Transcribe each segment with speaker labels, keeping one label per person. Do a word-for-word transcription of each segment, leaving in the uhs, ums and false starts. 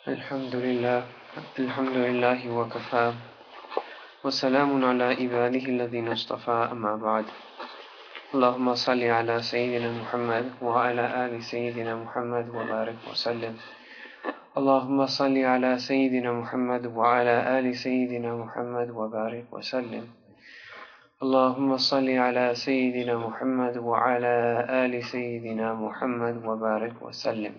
Speaker 1: الحمد لله الحمد لله وكفى وسلام على عباده الذين اصطفى أما بعد اللهم صل على سيدنا محمد وعلى آل سيدنا محمد وبارك وسلم اللهم صل على سيدنا محمد وعلى آل سيدنا محمد وبارك وسلم اللهم صل على سيدنا محمد وعلى آل سيدنا محمد وبارك وسلم.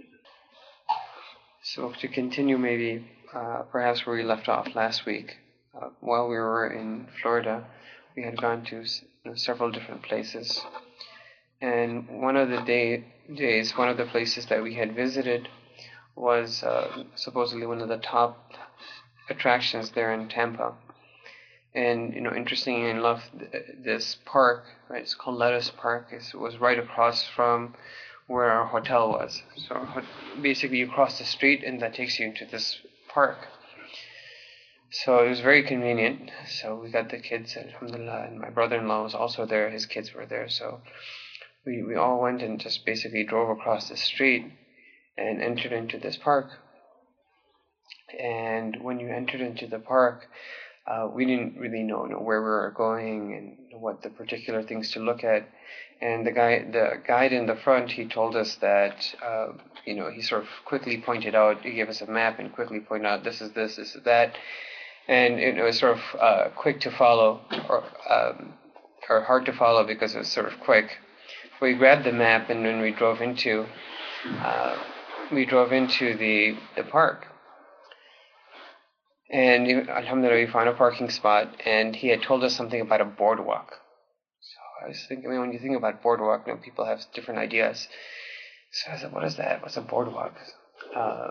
Speaker 1: So to continue maybe uh, perhaps where we left off last week, uh, while we were in Florida, we had gone to you know, several different places, and one of the day, days, one of the places that we had visited was uh, supposedly one of the top attractions there in Tampa. And you know, interestingly enough, this park, right, it's called Lettuce Park, it was right across from where our hotel was. So basically you cross the street and that takes you into this park. So it was very convenient. So we got the kids, alhamdulillah, and my brother-in-law was also there, his kids were there. So we, we all went and just basically drove across the street and entered into this park. And when you entered into the park, uh, we didn't really know, know where we were going and what the particular things to look at. And the guy, the guide in the front, he told us that, uh, you know, he sort of quickly pointed out, he gave us a map and quickly pointed out, this is this, this is that. And it was sort of uh, quick to follow, or, um, or hard to follow because it was sort of quick. We grabbed the map and when we drove into, uh, we drove into the, the park. And alhamdulillah, we found a parking spot, and he had told us something about a boardwalk. So I was thinking, I mean, when you think about boardwalk, you know, people have different ideas. So I said, what is that? What's a boardwalk? Uh,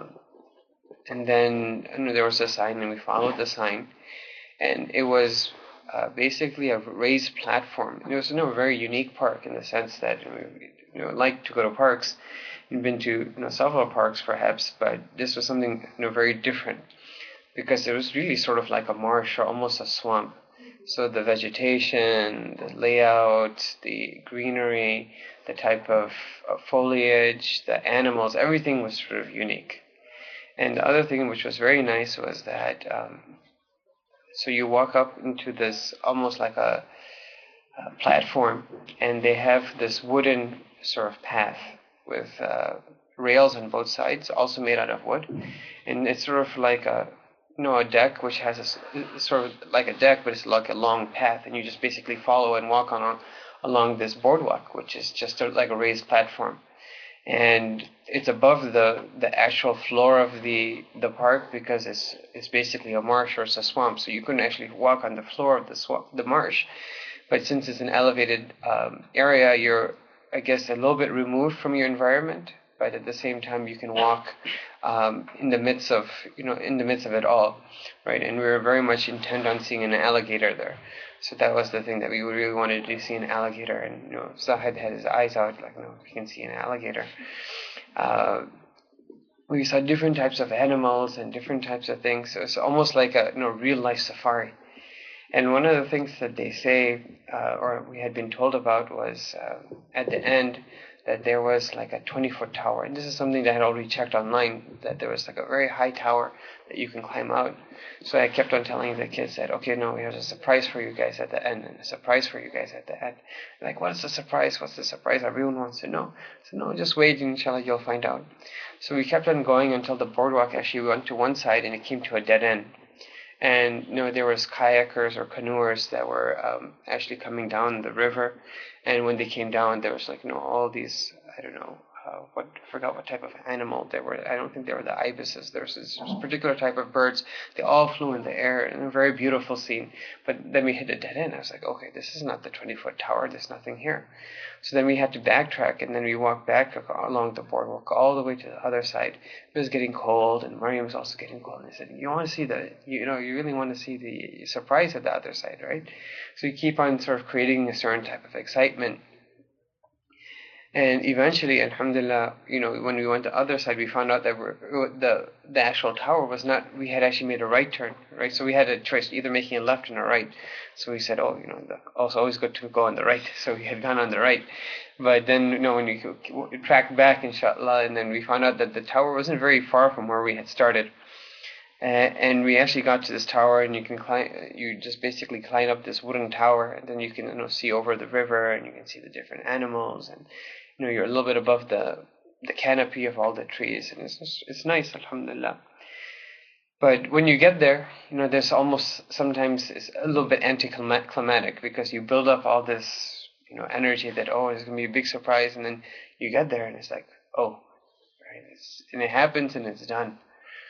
Speaker 1: and then you know, there was a sign, and we followed the sign. And it was uh, basically a raised platform. It was you know, a very unique park in the sense that you know, we you know, like to go to parks. We've been to you know, several parks perhaps, but this was something you know, very different, because it was really sort of like a marsh or almost a swamp. So the vegetation, the layout, the greenery, the type of, of foliage, the animals, everything was sort of unique. And the other thing which was very nice was that, um, so you walk up into this almost like a, a platform, and they have this wooden sort of path with uh, rails on both sides, also made out of wood. And it's sort of like a you know, a deck which has a sort of like a deck, but it's like a long path, and you just basically follow and walk on along this boardwalk, which is just a, like a raised platform, and it's above the the actual floor of the the park because it's it's basically a marsh or it's a swamp, so you couldn't actually walk on the floor of the swamp, the marsh. But since it's an elevated um, area, you're I guess a little bit removed from your environment, but at the same time you can walk um, in the midst of you know in the midst of it all, right? And we were very much intent on seeing an alligator there, so that was the thing that we really wanted to see, an alligator. And you know Zahid had his eyes out like, no, we can see an alligator. Uh, we saw different types of animals and different types of things. So it's almost like a you know real life safari. And one of the things that they say, uh, or we had been told about, was uh, at the end that there was like a twenty-foot tower. And this is something that I had already checked online, that there was like a very high tower that you can climb out. So I kept on telling the kids that, okay, no, we have a surprise for you guys at the end, and a surprise for you guys at the end. They're like, what is the surprise? What's the surprise? Everyone wants to know. So no, just wait, and inshallah you'll find out. So we kept on going until the boardwalk actually went to one side, and it came to a dead end. And you know there was kayakers or canoers that were um, actually coming down the river, and when they came down, there was like you know all these I don't know uh, what I forgot what type of animal they were. I don't think they were the ibises. There was this particular type of birds. They all flew in the air, and a very beautiful scene. But then we hit a dead end. I was like, okay, this is not the twenty-foot tower. There's nothing here. So then we had to backtrack, and then we walked back along the boardwalk all the way to the other side. It was getting cold, and Mariam was also getting cold. And I said, you want to see the, you know, you really want to see the surprise at the other side, right? So you keep on sort of creating a certain type of excitement. And eventually, alhamdulillah, you know, when we went to the other side, we found out that we're, the the actual tower was not, we had actually made a right turn, right? So we had a choice, either making a left and a right. So we said, oh, you know, the, also always good to go on the right. So we had gone on the right. But then, you know, when we tracked back, inshallah, and then we found out that the tower wasn't very far from where we had started. Uh, and we actually got to this tower, and you can climb. You just basically climb up this wooden tower, and then you can, you know, see over the river, and you can see the different animals, and you know you're a little bit above the the canopy of all the trees, and it's just, it's nice, alhamdulillah. But when you get there, you know, there's almost sometimes it's a little bit anticlimactic because you build up all this, you know, energy that, oh, it's gonna be a big surprise, and then you get there, and it's like, oh, right, it's, and it happens, and it's done.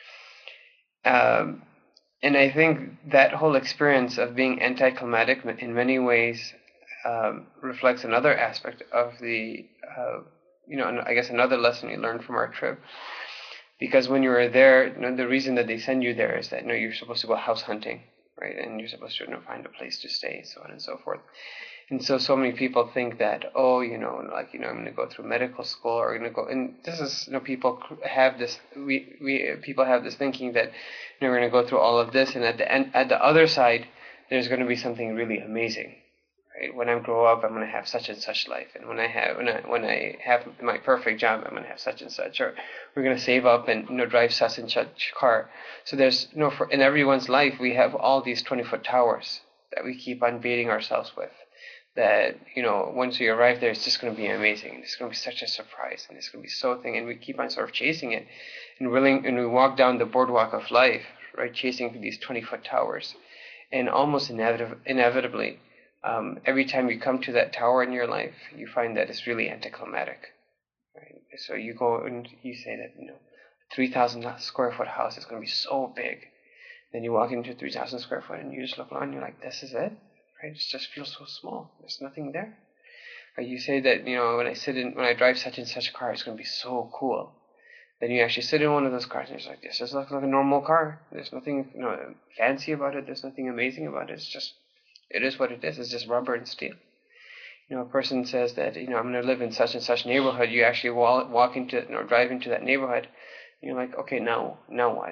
Speaker 1: Um, and I think that whole experience of being anticlimactic in many ways um, reflects another aspect of the, uh, you know, I guess another lesson we learned from our trip. Because when you were there, you know, the reason that they send you there is that, you know, you're supposed to go house hunting, right? And you're supposed to, you know, find a place to stay, so on and so forth. And so, so many people think that, oh, you know, like, you know, I'm going to go through medical school, or I'm going to go, and this is, you know, people have this, we, we, people have this thinking that, you know, we're going to go through all of this, and at the end, at the other side, there's going to be something really amazing, right? When I grow up, I'm going to have such and such life, and when I have, when I, when I have my perfect job, I'm going to have such and such, or we're going to save up and, you know, drive such and such car. So there's, you know, for, in everyone's life, we have all these twenty-foot towers that we keep on beating ourselves with. That, you know, once we arrive there, it's just going to be amazing, and it's going to be such a surprise, and it's going to be so thing, and we keep on sort of chasing it, and willing, and we walk down the boardwalk of life, right, chasing these twenty-foot towers, and almost inevitably, inevitably um, every time you come to that tower in your life, you find that it's really anticlimactic, right? So you go and you say that, you know, a three thousand square foot house is going to be so big, then you walk into three thousand square foot, and you just look around, and you're like, this is it? Right? It just feels so small. There's nothing there. Or you say that, you know, when I sit in, when I drive such and such car, it's going to be so cool. Then you actually sit in one of those cars, and it's like, this just looks like a normal car. There's nothing, you know, fancy about it. There's nothing amazing about it. It's just, it is what it is. It's just rubber and steel. You know, a person says that, you know, I'm going to live in such and such neighborhood. You actually walk, walk into, you know, drive into that neighborhood, and you're like, okay, now, now what?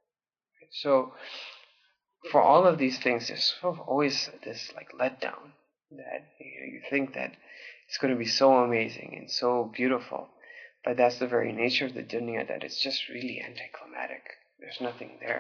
Speaker 1: So, for all of these things, there's sort of always this like letdown that, you know, you think that it's going to be so amazing and so beautiful, but that's the very nature of the dunya, that it's just really anticlimactic. There's nothing there.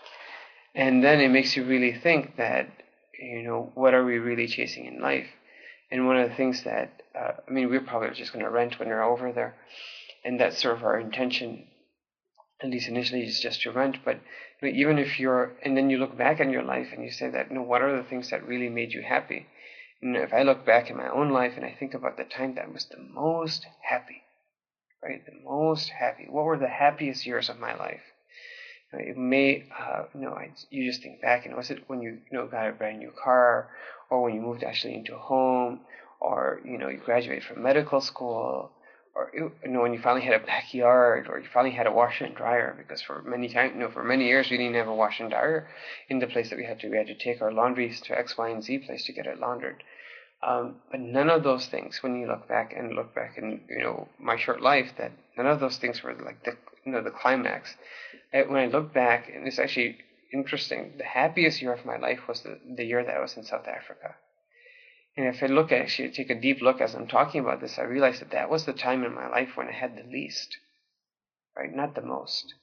Speaker 1: And then it makes you really think that, you know, what are we really chasing in life? And one of the things that, uh, I mean, we're probably just going to rent when we're over there, and that's sort of our intention, at least initially, is just to rent. But, you know, even if you're, and then you look back on your life and you say that, you know, what are the things that really made you happy? And if I look back in my own life and I think about the time that was the most happy, right, the most happy, what were the happiest years of my life? You know, it may, uh, you know, I, you just think back, and was it when you, you know, got a brand new car, or when you moved actually into a home, or, you know, you graduated from medical school, or, you know, when you finally had a backyard, or you finally had a washer and dryer, because for many times, you know, for many years we didn't have a washer and dryer in the place that we had to. We had to take our laundries to X, Y, and Z place to get it laundered. Um, but none of those things, when you look back and look back in, you know, my short life, that none of those things were like the, you know, the climax. And when I look back, and it's actually interesting, the happiest year of my life was the, the year that I was in South Africa. And if I look, actually take a deep look as I'm talking about this, I realize that that was the time in my life when I had the least, right? Not the most.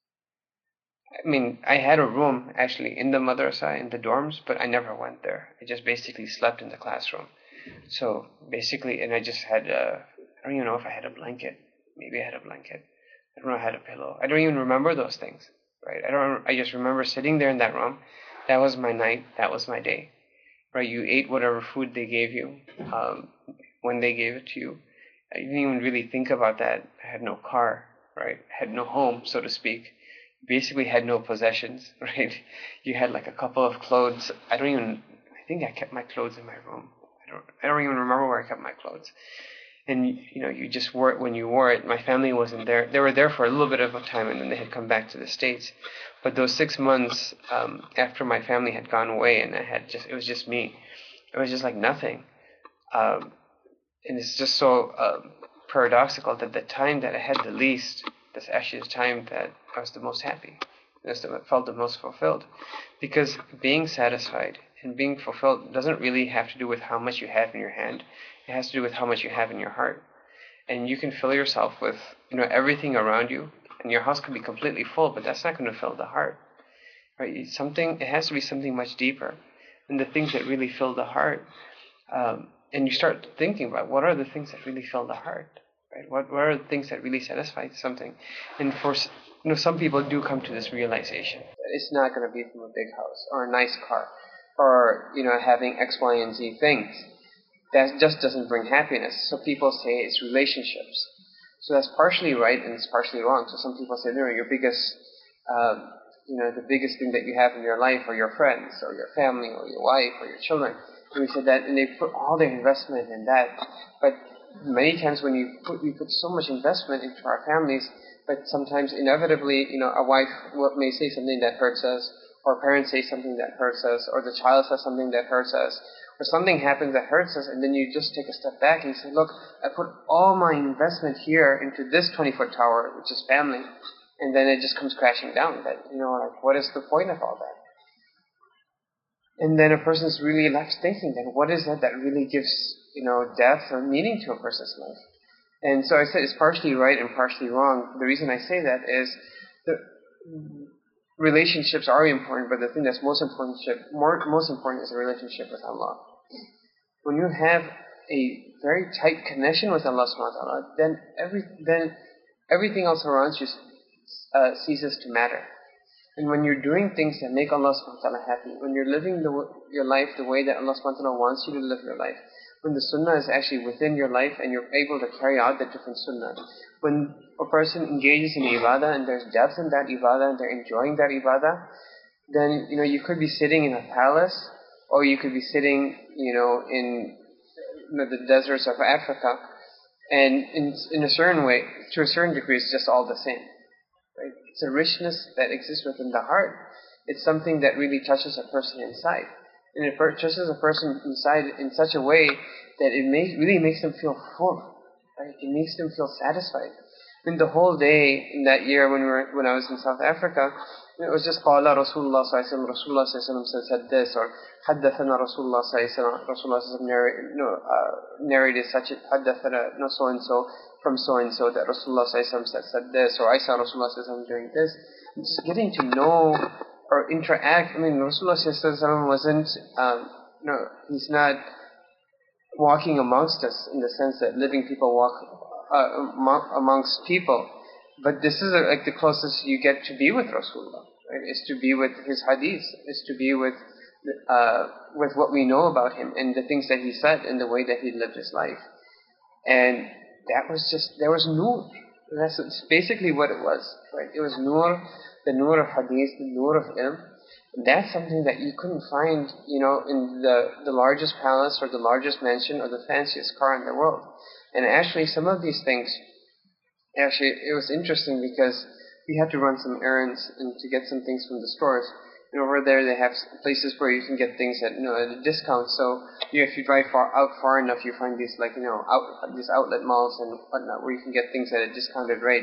Speaker 1: I mean, I had a room actually in the madrasa, in the dorms, but I never went there. I just basically slept in the classroom. So basically, and I just had, a, I don't even know if I had a blanket. Maybe I had a blanket. I don't know if I had a pillow. I don't even remember those things, right? I don't. I just remember sitting there in that room. That was my night. That was my day, right? You ate whatever food they gave you um, when they gave it to you. I didn't even really think about that. I had no car, right? I had no home, so to speak. Basically had no possessions, right? You had like a couple of clothes. I don't even, I think I kept my clothes in my room. I don't, I don't even remember where I kept my clothes. And, you know, you just wore it when you wore it. My family wasn't there. They were there for a little bit of a time, and then they had come back to the States. But those six months um, after my family had gone away, and I had just, it was just me. It was just like nothing. Um, and it's just so, um, paradoxical that the time that I had the least, that's actually the time that I was the most happy. That's the, felt the most fulfilled. Because being satisfied and being fulfilled doesn't really have to do with how much you have in your hand. It has to do with how much you have in your heart. And you can fill yourself with, you know, everything around you, and your house can be completely full, but that's not going to fill the heart. Right? It's something, it has to be something much deeper. And the things that really fill the heart, um, and you start thinking about what are the things that really fill the heart, right? What, what are the things that really satisfy something? And for, you know, some people do come to this realization that it's not going to be from a big house or a nice car or, you know, having X, Y, and Z things. That just doesn't bring happiness. So people say it's relationships. So that's partially right and it's partially wrong. So some people say, no, your biggest, um, you know, the biggest thing that you have in your life are your friends or your family or your wife or your children. And we said that, and they put all their investment in that. But many times when you put, we put so much investment into our families, but sometimes inevitably, you know, a wife may say something that hurts us, or parents say something that hurts us, or the child says something that hurts us, or something happens that hurts us, and then you just take a step back and you say, look, I put all my investment here into this twenty-foot tower, which is family, and then it just comes crashing down. That, you know, like, what is the point of all that? And then a person's really left thinking, then what is that that really gives, you know, depth or meaning to a person's life? And so I said it's partially right and partially wrong. The reason I say that is that relationships are important, but the thing that's most important, more, most important is a relationship with Allah. When you have a very tight connection with Allah subhanahu wa ta'ala, then, every, then everything else around you uh, ceases to matter. And when you're doing things that make Allah subhanahu wa ta'ala happy, when you're living the, your life the way that Allah subhanahu wa ta'ala wants you to live your life, when the sunnah is actually within your life and you're able to carry out the different sunnah, when a person engages in ibadah and there's depth in that ibadah and they're enjoying that ibadah, then, you know, you could be sitting in a palace or you could be sitting, you know, in, you know, the deserts of Africa, and in, in a certain way, to a certain degree, it's just all the same. Right? It's a richness that exists within the heart. It's something that really touches a person inside. And it touches a person inside in such a way that it may, really makes them feel full. Right? It makes them feel satisfied. I mean, the whole day in that year when we were, when I was in South Africa, it was just Qala Rasulullah sallallahu alaihi wasallam, Rasulullah sallallahu alaihi wasallam said this, or Haddathana Rasulullah sallallahu alaihi wasallam, Rasulullah sallallahu alaihi wasallam narrated, no, uh, narrated such a Haddathana, no, so and so, from so and so, that Rasulullah sallallahu alaihi wasallam said, said this, or I saw Rasulullah sallallahu alaihi wasallam doing this. Just getting to know or interact. I mean, Rasulullah sallallahu alaihi wasallam wasn't, um, no, he's not walking amongst us in the sense that living people walk uh, amongst people. But this is a, like the closest you get to be with Rasulullah, right? Is to be with his hadith, is to be with uh, with what we know about him and the things that he said and the way that he lived his life. And that was just, there was nur. That's basically what it was, right? It was nur, the nur of hadith, the nur of ilm. And that's something that you couldn't find, you know, in the, the largest palace or the largest mansion or the fanciest car in the world. And actually some of these things, Actually, it was interesting because we had to run some errands and to get some things from the stores. And over there, they have places where you can get things at, you know, at a discount. So, you know, if you drive far out far enough, you find these, like, you know, out, these outlet malls and whatnot where you can get things at a discounted rate.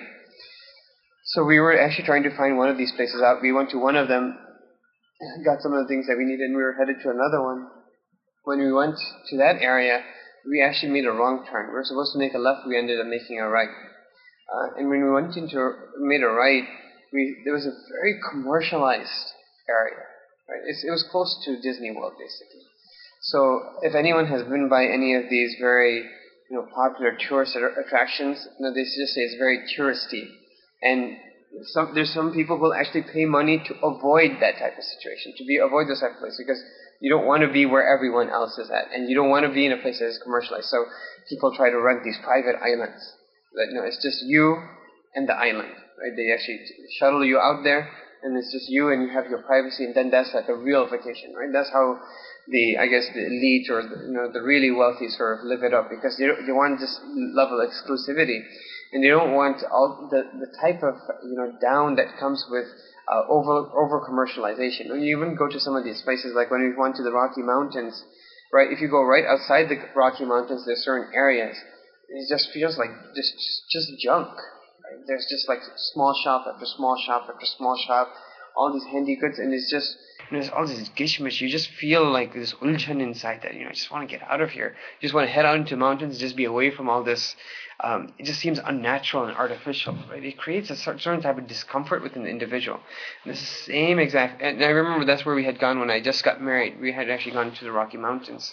Speaker 1: So we were actually trying to find one of these places out. We went to one of them, got some of the things that we needed, and we were headed to another one. When we went to that area, we actually made a wrong turn. We were supposed to make a left. We ended up making a right. Uh, and when we went into, made a right, we, there was a very commercialized area, right? It's, it was close to Disney World, basically. So if anyone has been by any of these very, you know, popular tourist attractions, you know, they just say it's very touristy. And some, there's some people who will actually pay money to avoid that type of situation, to be avoid those type of places, because you don't want to be where everyone else is at, and you don't want to be in a place that is commercialized. So people try to rent these private islands. That, you know, it's just you and the island, right? They actually shuttle you out there, and it's just you, and you have your privacy, and then that's like a real vacation, right? That's how the, I guess, the elite or the, you know, the really wealthy sort of live it up, because they they want this level of exclusivity, and they don't want all the the type of, you know, down that comes with uh, over over commercialization. When you even go to some of these places, like when we went to the Rocky Mountains, right? If you go right outside the Rocky Mountains, there's certain areas it just feels like just just junk. Right? There's just like small shop after small shop after small shop, all these handy goods, and it's just, you know, there's all this gishmish. You just feel like this ulchan inside that, you know, I just want to get out of here. You just want to head out into the mountains, just be away from all this. Um, it just seems unnatural and artificial, right? It creates a certain type of discomfort within the individual. And the same exact, and I remember that's where we had gone when I just got married. We had actually gone to the Rocky Mountains,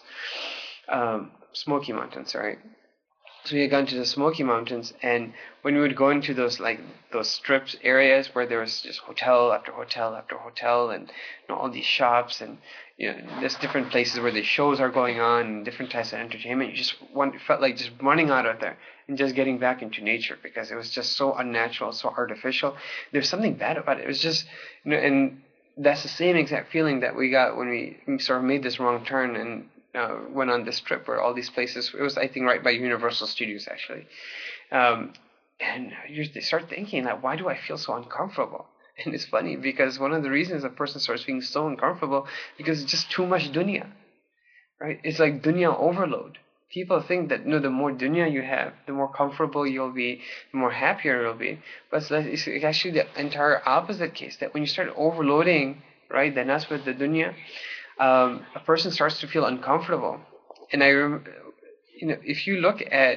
Speaker 1: um, Smoky Mountains, sorry. So we had gone to the Smoky Mountains, and when we would go into those like those strips areas where there was just hotel after hotel after hotel, and you know, all these shops, and you know, there's different places where the shows are going on, and different types of entertainment. You just want, felt like just running out of there and just getting back into nature, because it was just so unnatural, so artificial. There's something bad about it. It was just, you know, and that's the same exact feeling that we got when we sort of made this wrong turn and uh, went on this trip where all these places. It was, I think, right by Universal Studios actually, um, and you start thinking that, why do I feel so uncomfortable? And it's funny because one of the reasons a person starts feeling so uncomfortable because it's just too much dunya, right? It's like dunya overload. People think that, you know, the more dunya you have, the more comfortable you'll be, the more happier you'll be. But it's, like, it's actually the entire opposite case, that when you start overloading, right, the nas with the dunya, um, a person starts to feel uncomfortable. And I, rem- you know, if you look at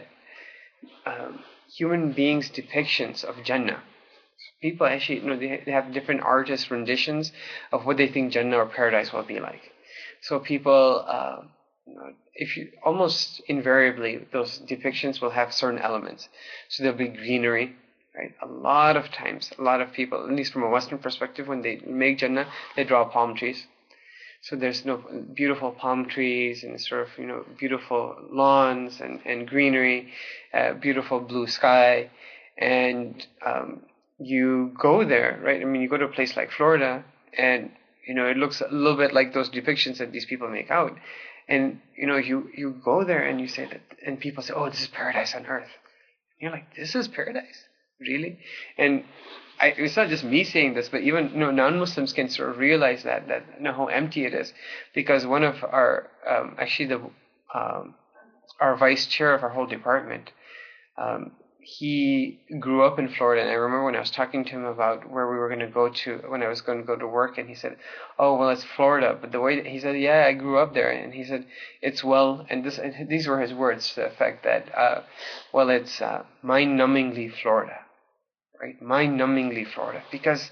Speaker 1: um, human beings' depictions of Jannah, people actually, you know, they, they have different artist renditions of what they think Jannah or paradise will be like. So people, uh, you know, if you almost invariably, those depictions will have certain elements. So there'll be greenery, right? A lot of times, a lot of people, at least from a Western perspective, when they make Jannah, they draw palm trees. So there's no beautiful palm trees and sort of, you know, beautiful lawns and, and greenery, uh, beautiful blue sky, and um, you go there, right? I mean, you go to a place like Florida, and you know, it looks a little bit like those depictions that these people make out, and you know, you you go there and you say that, and people say, "Oh, this is paradise on earth." And you're like, "This is paradise, really?" And I, it's not just me saying this, but even, you know, non-Muslims can sort of realize that, that you know, how empty it is, because one of our um, actually the um, our vice chair of our whole department, um, he grew up in Florida, and I remember when I was talking to him about where we were going to go to when I was going to go to work, and he said, "Oh, well, it's Florida." But the way that he said, "Yeah, I grew up there," and he said, "It's well," and this and these were his words to the effect that, uh, "Well, it's uh, mind-numbingly Florida." Right, mind-numbingly Florida, because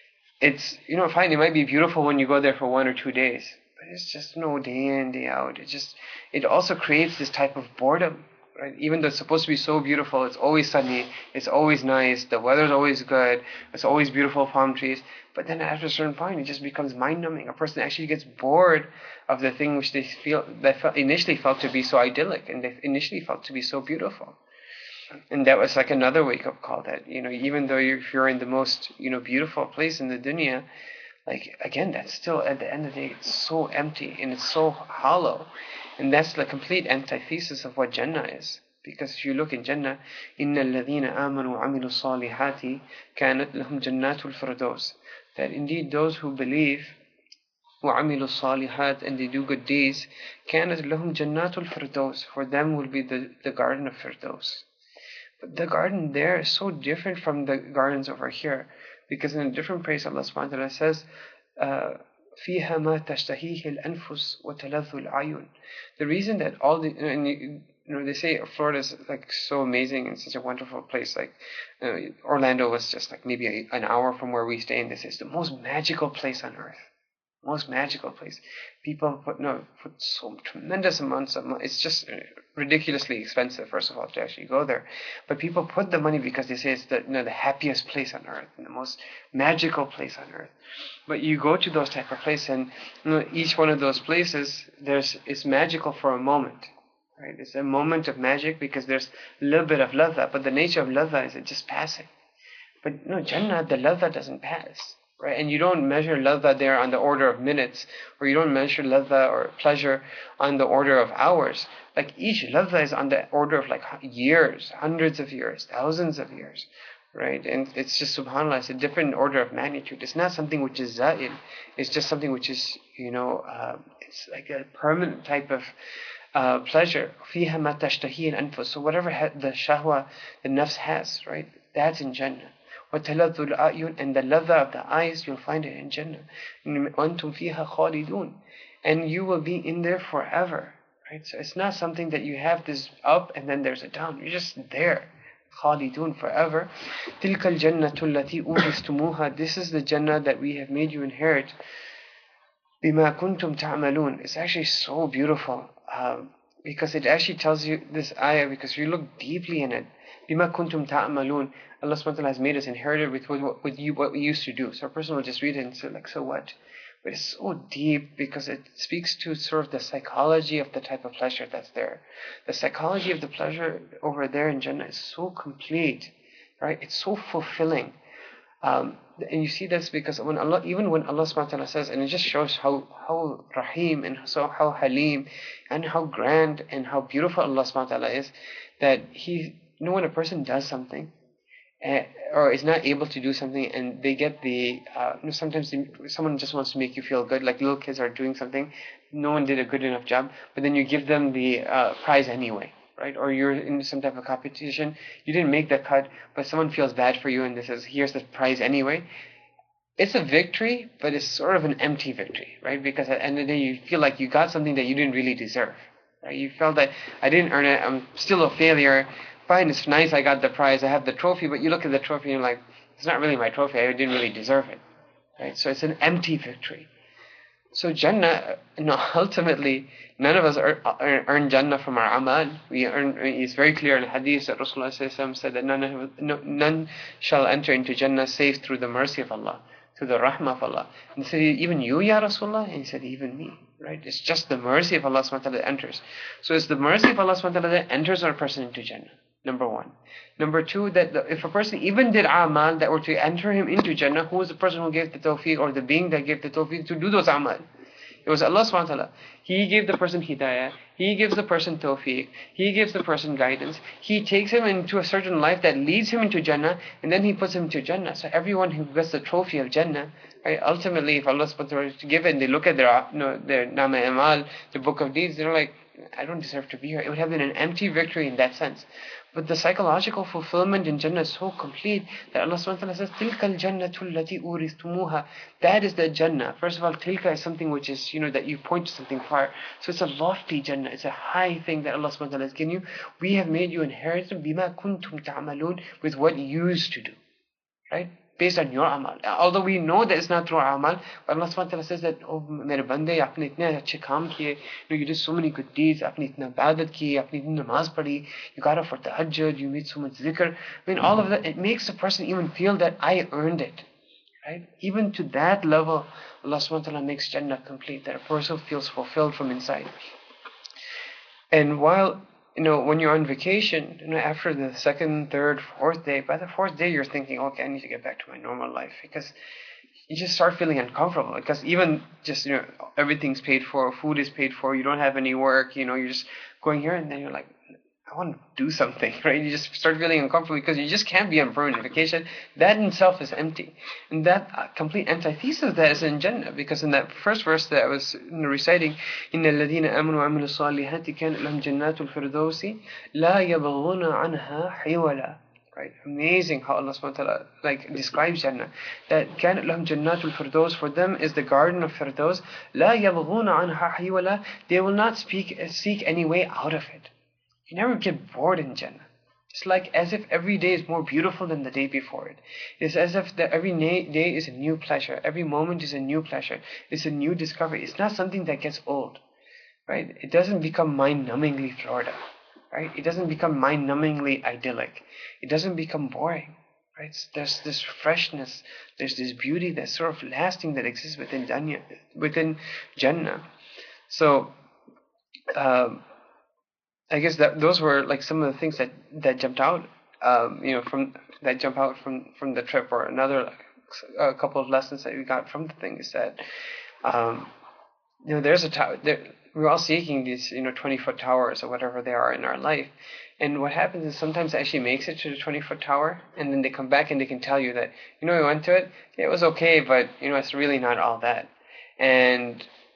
Speaker 1: it's, you know, fine, it might be beautiful when you go there for one or two days, but it's just no day in, day out. It just, it also creates this type of boredom, right? Even though it's supposed to be so beautiful, it's always sunny, it's always nice, the weather's always good, it's always beautiful palm trees, but then after a certain point, it just becomes mind-numbing. A person actually gets bored of the thing which they feel, that initially felt to be so idyllic, and they initially felt to be so beautiful. And that was like another wake-up call, that, you know, even though you're, if you're in the most, you know, beautiful place in the dunya, like, again, that's still, at the end of the day, it's so empty and it's so hollow. And that's the complete antithesis of what Jannah is. Because if you look in Jannah, إِنَّ الَّذِينَ آمَنُوا وَعَمِلُوا الصَّالِحَاتِ كَانَتْ لَهُمْ جَنَّاتُ الْفِرْدَوْسِ. That indeed those who believe, وَعَمِلُوا الصَّالِحَاتِ, and they do good deeds, كَانَتْ لَهُمْ جَنَّاتُ الْفِرْدَوْسِ, for them will be the, the garden of Firdaus. But the garden there is so different from the gardens over here, because in a different place Allah subhanahu wa ta'ala says, uh, فِيهَا مَا تَشْتَهِيهِ الْأَنفُسُ وَتَلَذُّ الْعَيُونِ. The reason that all the, and you, you know, they say Florida is like so amazing and such a wonderful place, like uh, Orlando was just like maybe a, an hour from where we stay, and this is the most magical place on earth. Most magical place. People put no put so tremendous amounts of money. It's just ridiculously expensive, first of all, to actually go there. But people put the money because they say it's the, you know, the happiest place on earth and the most magical place on earth. But you go to those type of places, and you know, each one of those places, there's it's magical for a moment. Right? It's a moment of magic because there's a little bit of ladha, but the nature of ladha is it just passing. But no, Jannah, the ladha doesn't pass. Right? And you don't measure ladha there on the order of minutes, or you don't measure ladha or pleasure on the order of hours. Like each ladha is on the order of like years, hundreds of years, thousands of years, right? And it's just, subhanAllah, it's a different order of magnitude. It's not something which is za'il. It's just something which is, you know, uh, it's like a permanent type of uh, pleasure. فِيهَا مَا تَشْتَهِي الْأَنفُسُ. So whatever ha- the shahwa, the nafs has, right, that's in Jannah. وَتَلَذُّ الْأَعْيُنِ. And the ladha of the eyes, you'll find it in Jannah. وَأَنْتُمْ فِيهَا خَالِدُونَ. And you will be in there forever. Right? So it's not something that you have this up and then there's a down. You're just there. خالدون, forever. تِلْكَ الْجَنَّةُ الَّتِي أُورِثْتُمُوهَا. This is the Jannah that we have made you inherit. بِمَا كُنْتُمْ تَعْمَلُونَ. It's actually so beautiful. Um, because it actually tells you this ayah, because if you look deeply in it, بِمَا كُنْتُمْ تَعْمَلُونَ, Allah subhanahu wa ta'ala has made us inherited with what, with you, what we used to do. So a person will just read it and say, like, so what? But it's so deep because it speaks to sort of the psychology of the type of pleasure that's there. The psychology of the pleasure over there in Jannah is so complete, right? It's so fulfilling. Um, and you see this because when Allah, even when Allah subhanahu wa ta'ala says, and it just shows how, how Rahim and so how Halim and how grand and how beautiful Allah subhanahu wa ta'ala is, that He, you know, when a person does something, Uh, or is not able to do something, and they get the uh, you know, sometimes they, someone just wants to make you feel good, like little kids are doing something, no one did a good enough job, but then you give them the uh, prize anyway, right? Or you're in some type of competition, you didn't make the cut, but someone feels bad for you and this says, here's the prize anyway. It's a victory, but it's sort of an empty victory, right? Because at the end of the day, you feel like you got something that you didn't really deserve, right? You felt that I didn't earn it, I'm still a failure. Fine, it's nice, I got the prize, I have the trophy, but you look at the trophy and you're like, it's not really my trophy, I didn't really deserve it, right? So it's an empty victory. So Jannah, you know, ultimately, none of us earn, earn Jannah from our amal. We earn, it's very clear in the hadith that Rasulullah said that none, of, no, none shall enter into Jannah save through the mercy of Allah, through the rahmah of Allah. And he said, even you, Ya Rasulullah? And he said, even me. Right? It's just the mercy of Allah subhanahu wa ta'ala that enters. So it's the mercy of Allah subhanahu wa ta'ala that enters our person into Jannah. Number one. Number two, that the, if a person even did amal that were to enter him into Jannah, who was the person who gave the tawfiq, or the being that gave the tawfiq to do those amal? It was Allah subhanahu wa ta'ala. He gave the person hidayah, He gives the person tawfiq, He gives the person guidance, He takes him into a certain life that leads him into Jannah, and then He puts him into Jannah. So everyone who gets the trophy of Jannah, right, ultimately if Allah subhanahu wa ta'ala were to give it and they look at their, you know, their nama amal, the book of deeds, they're like, I don't deserve to be here. It would have been an empty victory in that sense. But the psychological fulfillment in Jannah is so complete that Allah subhanahu wa ta'ala says, تِلْكَ الْجَنَّةُ الَّتِي أُورِثْتُمُوهَا. That is the Jannah. First of all, tilka is something which is, you know, that you point to something far. So it's a lofty Jannah. It's a high thing that Allah subhanahu wa ta'ala has given you. We have made you inherit بِمَا كُنْتُمْ تَعْمَلُونَ, with what you used to do. Right? Based on your amal. Although we know that it's not through our amal, but Allah subhanahu wa ta'ala says that, oh, mere bande, aapne itne achhe kaam kiye, you know, you did so many good deeds, aapne itna ibadat ki, aapne itna namaz padhi, you got up for tahajjud, you made so much zikr. I mean, all of that, it makes a person even feel that I earned it. Right? Even to that level, Allah subhanahu wa ta'ala makes Jannah complete, that a person feels fulfilled from inside. And while, you know, when you're on vacation, you know, after the second, third, fourth day, by the fourth day you're thinking, okay, I need to get back to my normal life, because you just start feeling uncomfortable, because even just, you know, everything's paid for, food is paid for, you don't have any work, you know, you're just going here, and then you're like, I want to do something, right? You just start feeling uncomfortable because you just can't be on permanent vacation. That in itself is empty. And that uh, complete antithesis of that is in Jannah, because in that first verse that I was, you know, reciting, إِنَّ الَّذِينَ آمَنُوا وَعَمِلُوا الصَّالِحَاتِ كَانَ لَهُمْ جَنَّاتُ الْفِرْدَوْسِ لَا يَبْغُونَ عَنْهَا حِوَلًا. Right? Amazing how Allah subhanahu wa ta'ala like describes Jannah. That كَانَ لَهُمْ جَنَّاتُ الْفِرْدَوْسِ, for them is the garden of Firdaus. لَا يَبْغُونَ عَنْهَا حِوَلًا. They will not speak, seek any way out of it. You never get bored in Jannah. It's like as if every day is more beautiful than the day before it. It's as if the, every day is a new pleasure. Every moment is a new pleasure. It's a new discovery. It's not something that gets old, right? It doesn't become mind-numbingly Florida, right? It doesn't become mind-numbingly idyllic. It doesn't become boring, right? There's this freshness. There's this beauty that's sort of lasting that exists within Jannah. Within Jannah. So, um, I guess that those were like some of the things that, that jumped out, um, you know, from that jump out from, from the trip. Or another a couple of lessons that we got from the thing is that, um, you know, there's a tower. There, we're all seeking these, you know, twenty foot towers or whatever they are in our life. And what happens is sometimes it actually makes it to the twenty foot tower, and then they come back and they can tell you that, you know, we went to it, it was okay, but you know, it's really not all that. And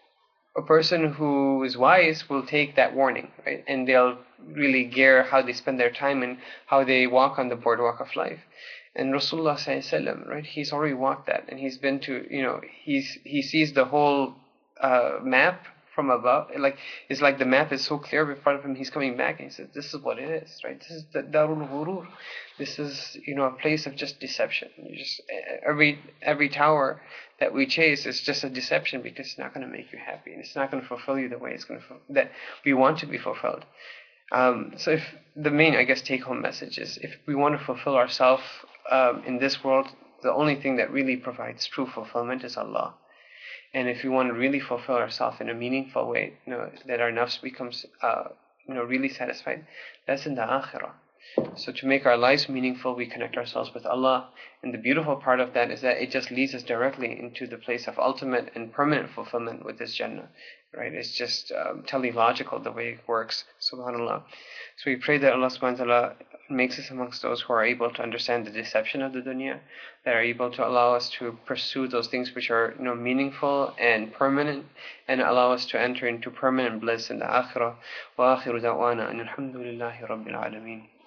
Speaker 1: a person who is wise will take that warning, right? And they'll really gear how they spend their time and how they walk on the boardwalk of life. And Rasulullah sallallahu alaihi wasallam, right? He's already walked that, and he's been to, you know, he's he sees the whole uh, map from above. Like it's like the map is so clear in front of him. He's coming back, and he says, "This is what it is, right? This is the Darul Ghurur. This is, you know, a place of just deception. You just every every tower that we chase is just a deception because it's not going to make you happy, and it's not going to fulfill you the way it's going to that we want to be fulfilled." Um, so if the main, I guess, take-home message is if we want to fulfill ourselves um, in this world, the only thing that really provides true fulfillment is Allah. And if we want to really fulfill ourselves in a meaningful way, you know, that our nafs becomes, uh, you know, really satisfied, that's in the akhirah. So to make our lives meaningful, we connect ourselves with Allah. And the beautiful part of that is that it just leads us directly into the place of ultimate and permanent fulfillment with this Jannah. Right? It's just um, teleological the way it works. SubhanAllah. So we pray that Allah subhanahu wa ta'ala makes us amongst those who are able to understand the deception of the dunya, that are able to allow us to pursue those things which are, you know, meaningful and permanent, and allow us to enter into permanent bliss in the akhirah. Wa akhiru da'wana and alhamdulillahi rabbil alameen.